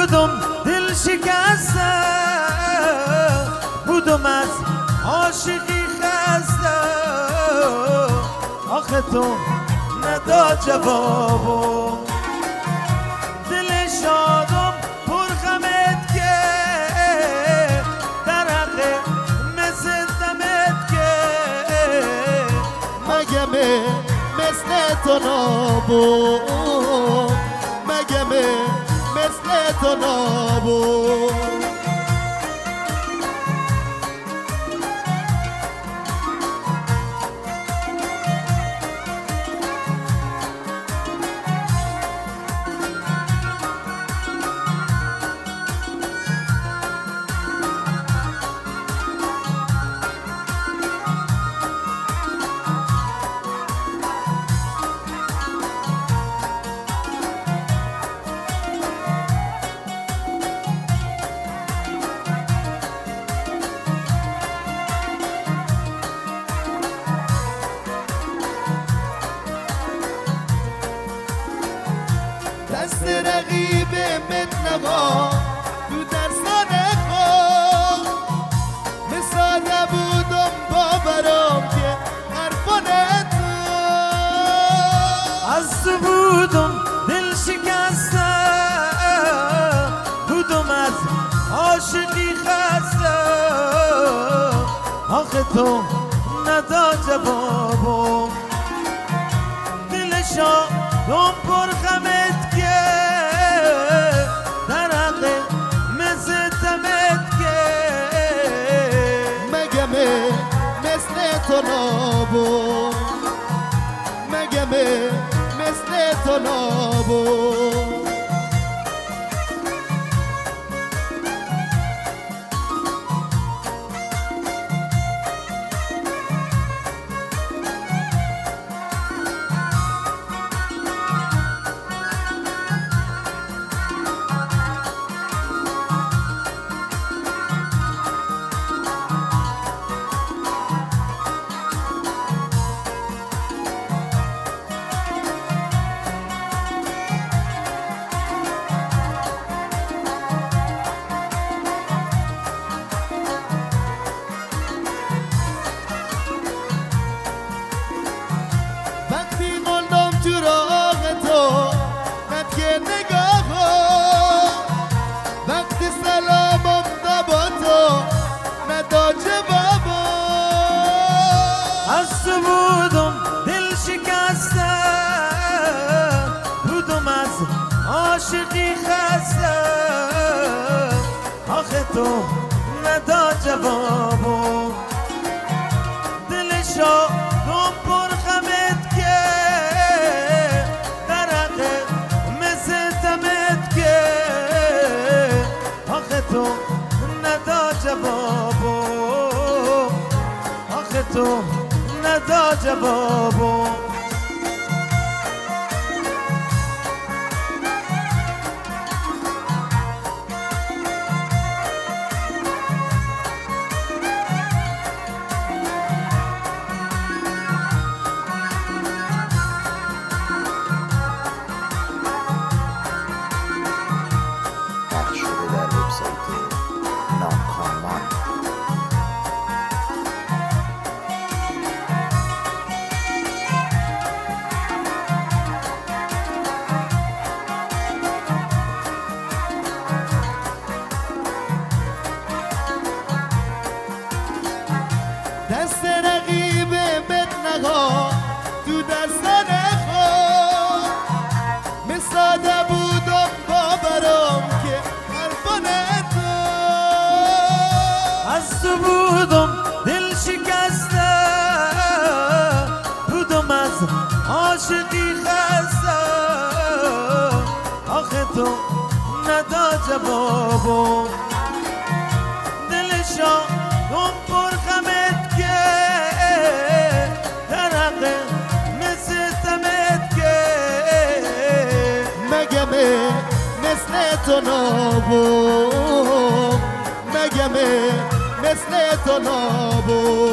بودم دل شکسته، بودم از عاشقی خسته، آخه تو نداد جوابو. دل شادم پر غمت که در حق مثل دمت که مگه مثل تو نبود، مگه مثل تو نبود. دست رقیب متنقا تو درسان خود مثال بودم باورم که حرفانه تو. از تو بودم دل شکسته، بودم از عاشقی خسته، آخه تو نداد جوابو. دل شادم پر غمت که در حق مثل دمت که مگه مثل تو نبود، مگه مثل تو نبود. وقتی سلامم دبا تو نداد جوابو. از تو بودم دل شکسته، بودم از عاشقی خسته، آخه تو نداد جوابو. دل شادم پر غمت که در حق مثل دمت که آخه تو نداد جوابو، آخه تو نداد جوابو. دست رقیب متنقا تو دستان خود مثاده بودم باورم که حرفانه تو. از تو بودم دل شکسته، بودم از عاشقی خسته، آخه تو نداد جوابو. دل شادم پر غمت که در حق مثل دمت که مگه مثل تو نبود، مگه مثل تو نبود.